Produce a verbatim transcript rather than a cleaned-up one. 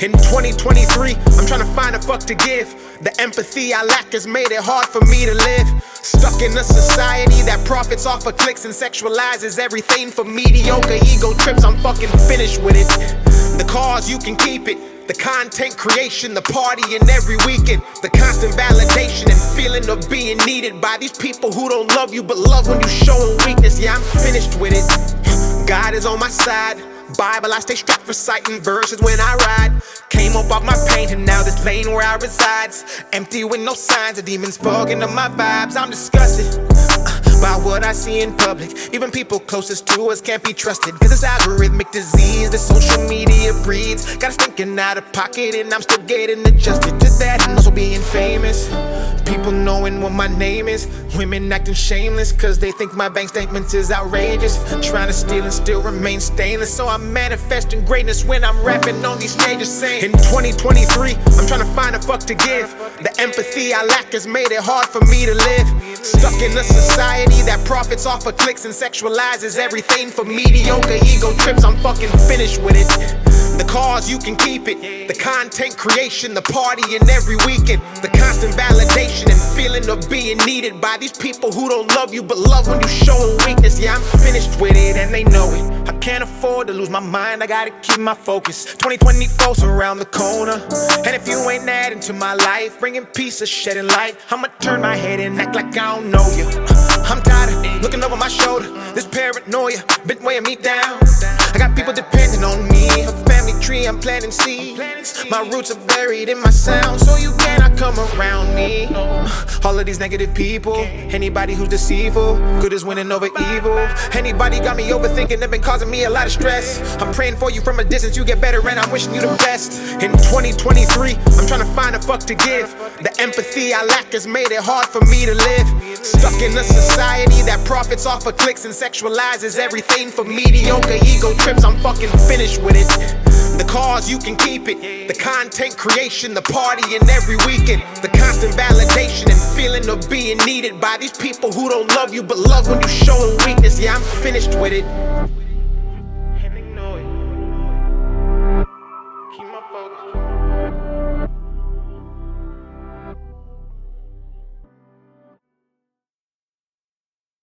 In twenty twenty-three, I'm trying to find a fuck to give. The empathy I lack has made it hard for me to live. Stuck in a society that profits off of clicks and sexualizes everything for mediocre ego trips. I'm fucking finished with it. The cause, you can keep it. The content creation, the party and every weekend. The constant validation and feeling of being needed by these people who don't love you but love when you showing weakness. Yeah, I'm finished with it. God is on my side. Bible, I stay strapped reciting verses when I ride. Came up off my pain and now this lane where I resides empty with no signs of demons fogging up my vibes. I'm disgusted uh, by what I see in public. Even people closest to us can't be trusted, cause it's algorithmic disease that social media breeds. Got us thinking out of pocket and I'm still getting adjusted to that. And also being famous, people knowing what my name is. Women acting shameless cause they think my bank statements is outrageous. Trying to steal and still remain stainless. So I'm manifesting greatness when I'm rapping on these stages saying, in twenty twenty-three, I'm trying to find a fuck to give. The empathy I lack has made it hard for me to live. Stuck in a society that profits off of clicks and sexualizes everything for mediocre ego trips. I'm fucking finished with it. The cause, you can keep it. The content creation, the party and every weekend. The constant validation and feeling of being needed by these people who don't love you but love when you showing weakness. Yeah, I'm finished with it and they know it. I can't afford to lose my mind, I gotta keep my focus. twenty twenty-four's around the corner, and if you ain't adding to my life, bringing peace or shedding light, I'ma turn my head and act like I don't know you. I'm tired of looking over my shoulder. This paranoia been weighing me down. I got people depending on me. A family tree, I'm planting seeds. My roots are buried in my sound, so you cannot come around me. All of these negative people, anybody who's deceitful, good is winning over evil. Anybody got me overthinking, they've been causing me a lot of stress. I'm praying for you from a distance, you get better and I'm wishing you the best. In twenty twenty-three, I'm trying to find a fuck to give. The empathy I lack has made it hard for me to live. Stuck in a society that profits off of clicks and sexualizes everything for mediocre ego trips. I'm fucking finished with it. The cause, you can keep it. The content creation, the party and every weekend. The constant validation and feeling of being needed by these people who don't love you but love when you showing weakness. Yeah, I'm finished with it.